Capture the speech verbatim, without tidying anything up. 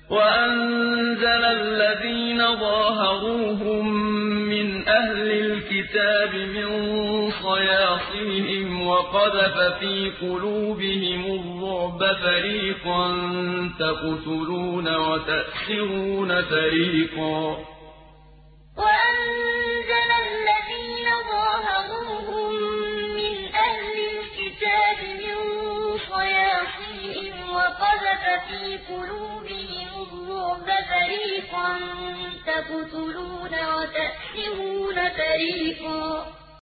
وَأَنزَلَ الَّذِينَ ظَاهَرُوهُم مِّنْ أَهْلِ الْكِتَابِ مِن صَيَاصِيهِمْ وَقَذَفَ فِي قُلُوبِهِمُ الرُّعْبَ فَرِيقًا تَقْتُلُونَ وَتَأْسِرُونَ فَرِيقًا. وَأَنزَلَ الَّذِينَ ظَاهَرُوهُم مِّنْ أَهْلِ الْكِتَابِ مِن صَيَاصِيهِمْ وَقَذَفَ فِي قُلُوبِهِمُ الرُّعْبَ فَرِيقًا تَقْتُلُونَ وَتَأْسِرُونَ فَرِيقًا.